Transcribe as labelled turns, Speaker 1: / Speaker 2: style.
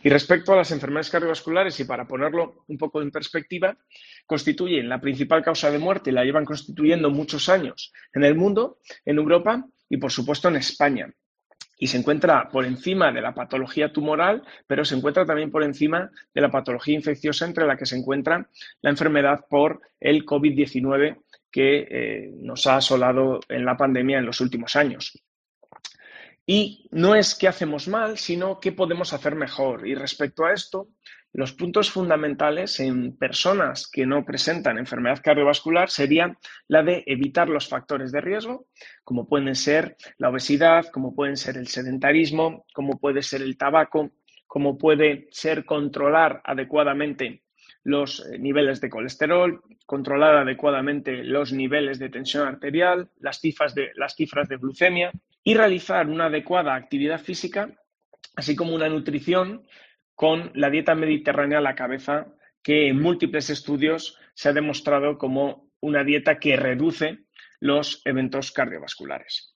Speaker 1: Y respecto a las enfermedades cardiovasculares, y para ponerlo un poco en perspectiva, constituyen la principal causa de muerte, la llevan constituyendo muchos años en el mundo, en Europa y, por supuesto, en España. Y se encuentra por encima de la patología tumoral, pero se encuentra también por encima de la patología infecciosa, entre la que se encuentra la enfermedad por el COVID-19 que nos ha asolado en la pandemia en los últimos años. Y no es qué hacemos mal, sino qué podemos hacer mejor. Y respecto a esto, los puntos fundamentales en personas que no presentan enfermedad cardiovascular serían la de evitar los factores de riesgo, como pueden ser la obesidad, como pueden ser el sedentarismo, como puede ser el tabaco, como puede ser controlar adecuadamente los niveles de colesterol, controlar adecuadamente los niveles de tensión arterial, las cifras de glucemia y realizar una adecuada actividad física, así como una nutrición con la dieta mediterránea a la cabeza, que en múltiples estudios se ha demostrado como una dieta que reduce los eventos cardiovasculares.